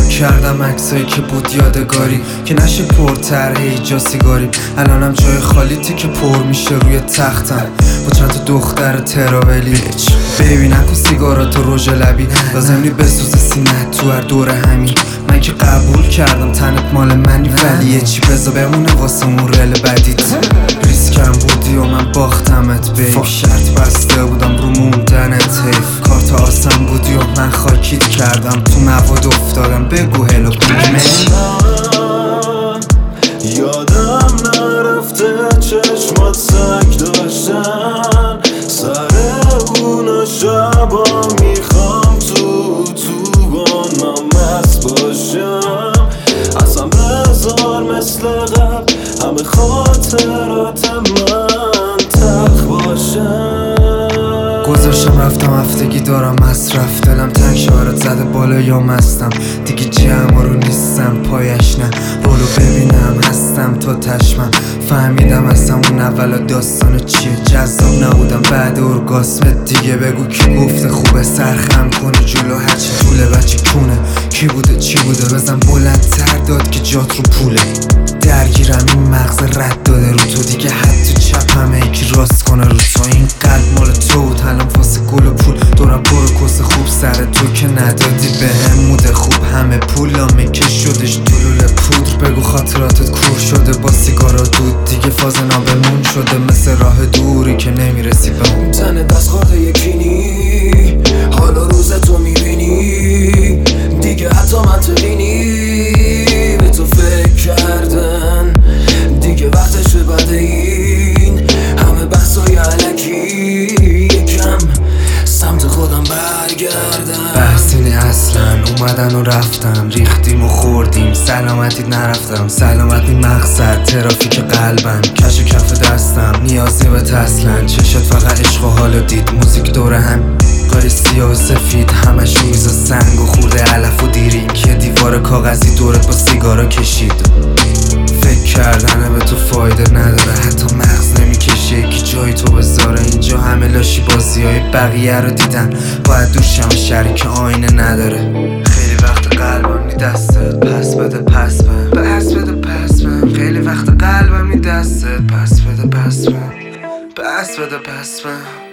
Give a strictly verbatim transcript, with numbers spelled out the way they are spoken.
پاک کردم عکسایی که بود یادگاری که نشه پرتر هیجا سیگاریم. الانم جای خالی که پر میشه روی تختم با چند تا دختر تراولی. بیبی نکن سیگارات و رژ لبی لازم نی بسوز سینه تو هر دور همین. من که قبول کردم تنت مال منی ولی یه چی بزا بمونه واسه اون رل بدیت. ریسکم بودی و من باختمت بیب، شرط بسته بودم رو موندنت حیف. کارت آسم بودی و من خاکیت کردم تو مواد افتادم. بگو هلو پیگمن. یادم نرفته چشمات سگ داشتن سر اونا شبا میخوام تو تو بانم مست باشم. اصلا بذار مثل قبل همه خاطرات من تلخ باشم. گذاشتم رفتم هفتگی دارم مصرف، دلم تنگ شارت زده بالا یا مستم دیگه جمع رو نیستم پایش نه رولو ببینم هستم تا تشمم. فهمیدم اصلا اون اولا داستان چیه، جذاب نبودم بعد ارگاسمت دیگه. بگو کی گفته خوبه سرخم کنی جلو هرچی طوله بچه کونه کی بوده چی بوده بزن بلندتر داد که جات رو پوله. درگیرم این مغز رد داده رو تو دیگه حتی چپ همه یکی راست کنه رو تو. این قلب مال تو بود الان واسه گل و پول دورم برو کس خوب سر تو که ندادی به هم موده خوب همه پولامه که شدش دلول پودر. بگو خاطراتت کور شده با سیگارا دود دیگه فاز نابمون شده مثل راه دوری که نمیرسی به اون. تن دست خورده یکینی حالا روز تو میبینی دیگه حتی منطقینی به تو فکر کردن دیگه وقتش بده این همه بحثای علکی. یکم سمت خودم برگردم. بحثینی اصلا اومدن و رفتن ریختیم و خوردیم سلامتی نرفتم. سلامتی مقصد ترافیک قلبم کش و کف دستم نیازی به تسلن. چشات فقط عشق و حالو دید موزیک دور هم قای سیاه و سفید همش میز و سنگ و خورده علف و دیرین که دیوار کاغذی دورت با سیگارا کشید. فکر کردنه به تو فایده نداره حتی مغز نمیکشه یکی جای تو بذاره. اینجا همه لاشی بازی های بقیه رو دیدن باید دوشم شریک آینه نداره. خیلی وقت قلبم می دستت پس بده پس بم پس بده پس بم. خیلی وقت قلبم می دستت پس بده پس بم پس بده پس بم.